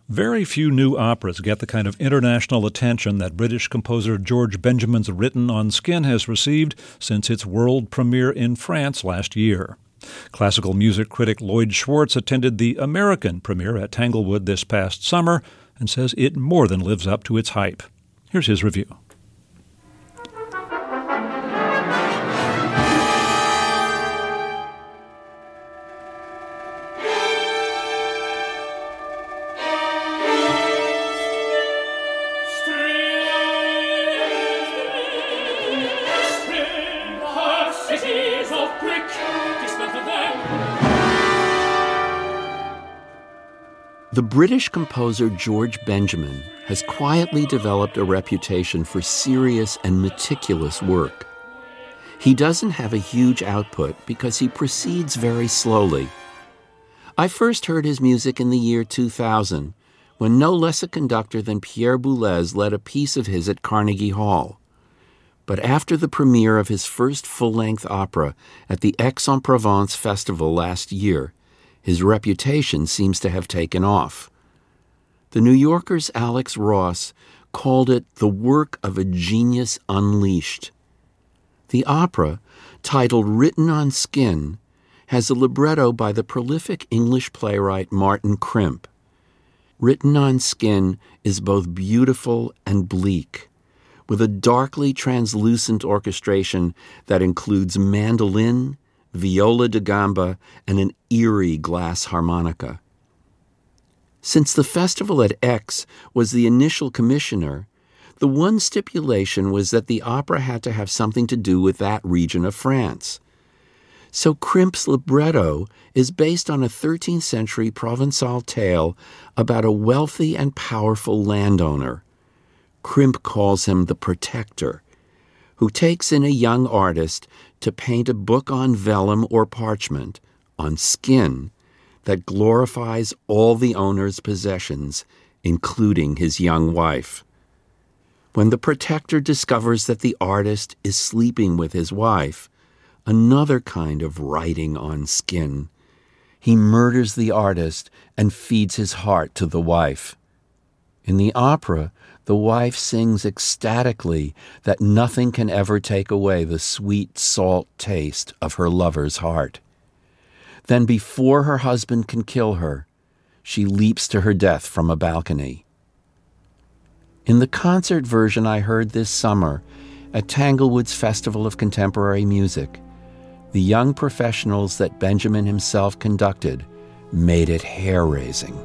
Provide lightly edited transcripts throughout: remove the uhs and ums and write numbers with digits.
Very few new operas get the kind of international attention that British composer George Benjamin's Written on Skin has received since its world premiere in France last year. Classical music critic Lloyd Schwartz attended the American premiere at Tanglewood this past summer and says it more than lives up to its hype. Here's his review. The British composer George Benjamin has quietly developed a reputation for serious and meticulous work. He doesn't have a huge output because he proceeds very slowly. I first heard his music in the year 2000, when no less a conductor than Pierre Boulez led a piece of his at Carnegie Hall. But after the premiere of his first full-length opera at the Aix-en-Provence Festival last year, his reputation seems to have taken off. The New Yorker's Alex Ross called it the work of a genius unleashed. The opera, titled Written on Skin, has a libretto by the prolific English playwright Martin Crimp. Written on Skin is both beautiful and bleak, with a darkly translucent orchestration that includes mandolin, viola da gamba, and an eerie glass harmonica. Since the festival at Aix was the initial commissioner, the one stipulation was that the opera had to have something to do with that region of France. So Crimp's libretto is based on a 13th century Provençal tale about a wealthy and powerful landowner. Crimp calls him the Protector, who takes in a young artist to paint a book on vellum or parchment, on skin, that glorifies all the owner's possessions, including his young wife. When the Protector discovers that the artist is sleeping with his wife, another kind of writing on skin, he murders the artist and feeds his heart to the wife. In the opera, the wife sings ecstatically that nothing can ever take away the sweet salt taste of her lover's heart. Then, before her husband can kill her, she leaps to her death from a balcony. In the concert version I heard this summer at Tanglewood's Festival of Contemporary Music, the young professionals that Benjamin himself conducted made it hair-raising.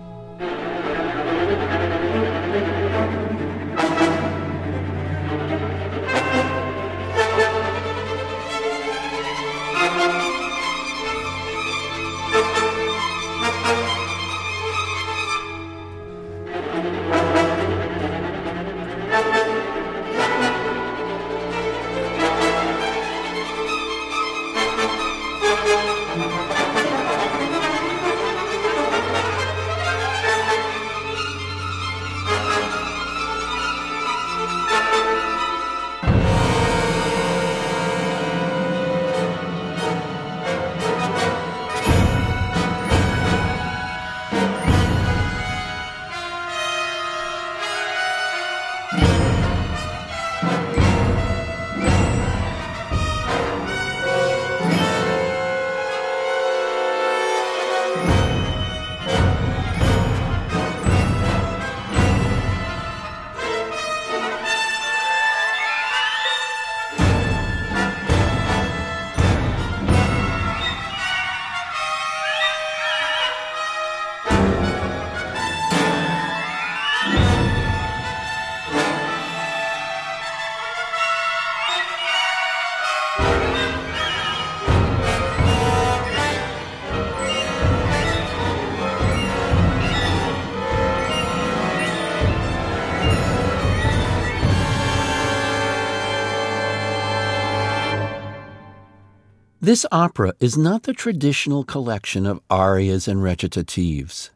This opera is not the traditional collection of arias and recitatives.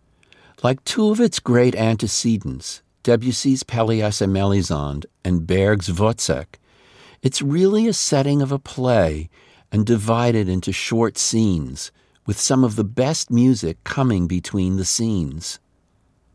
Like two of its great antecedents, Debussy's Pelléas et Mélisande and Berg's Wozzeck, it's really a setting of a play and divided into short scenes, with some of the best music coming between the scenes.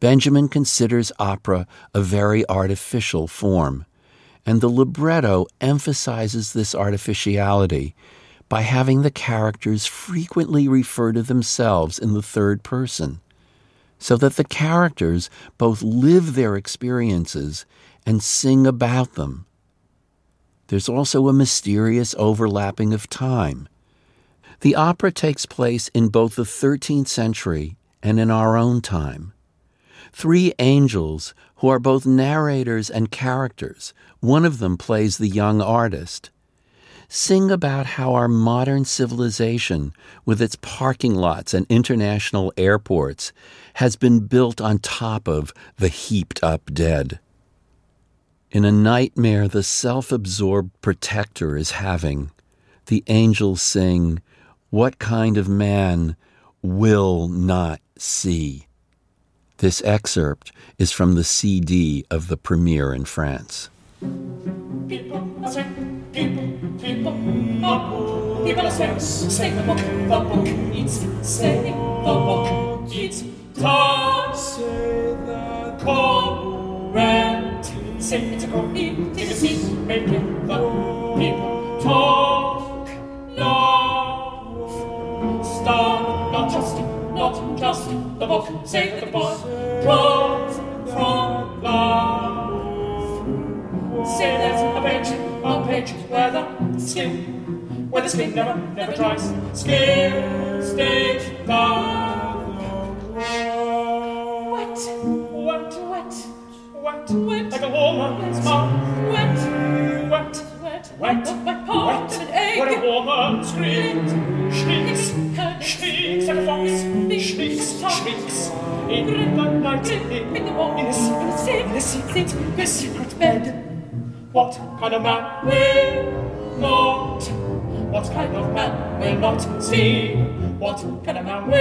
Benjamin considers opera a very artificial form, and the libretto emphasizes this artificiality by having the characters frequently refer to themselves in the third person, so that the characters both live their experiences and sing about them. There's also a mysterious overlapping of time. The opera takes place in both the 13th century and in our own time. Three angels, who are both narrators and characters, one of them plays the young artist, sing about how our modern civilization, with its parking lots and international airports, has been built on top of the heaped-up dead. In a nightmare the self-absorbed protector is having, the angels sing, "What kind of man will not see?" This excerpt is from the CD of the premiere in France. People are saying, people are saying, say the book, it's say the book, it's time, say the correct, say it's a correct, it's making the people talk, laugh, start, not just the book, say that the book draws from life. Say there's a page where the skin never dries. Skin stays down. Wet, like a woman's mouth. Wet, part of an egg. When a woman screams, shrieks like a fox, shrieks in the night, in the morning, in the secret bed. What kind of man will not? What kind of man will not see? What kind of man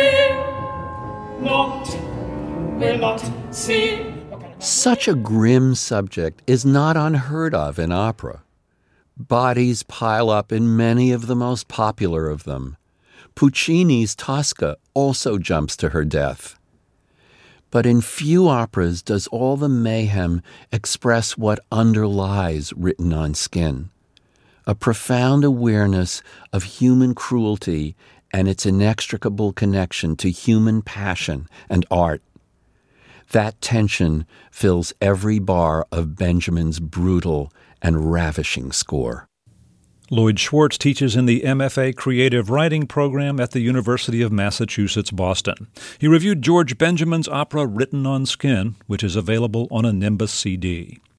will not see? Such a grim subject is not unheard of in opera. Bodies pile up in many of the most popular of them. Puccini's Tosca also jumps to her death. But in few operas does all the mayhem express what underlies Written on Skin, a profound awareness of human cruelty and its inextricable connection to human passion and art. That tension fills every bar of Benjamin's brutal and ravishing score. Lloyd Schwartz teaches in the MFA Creative Writing program at the University of Massachusetts, Boston. He reviewed George Benjamin's opera Written on Skin, which is available on a Nimbus CD.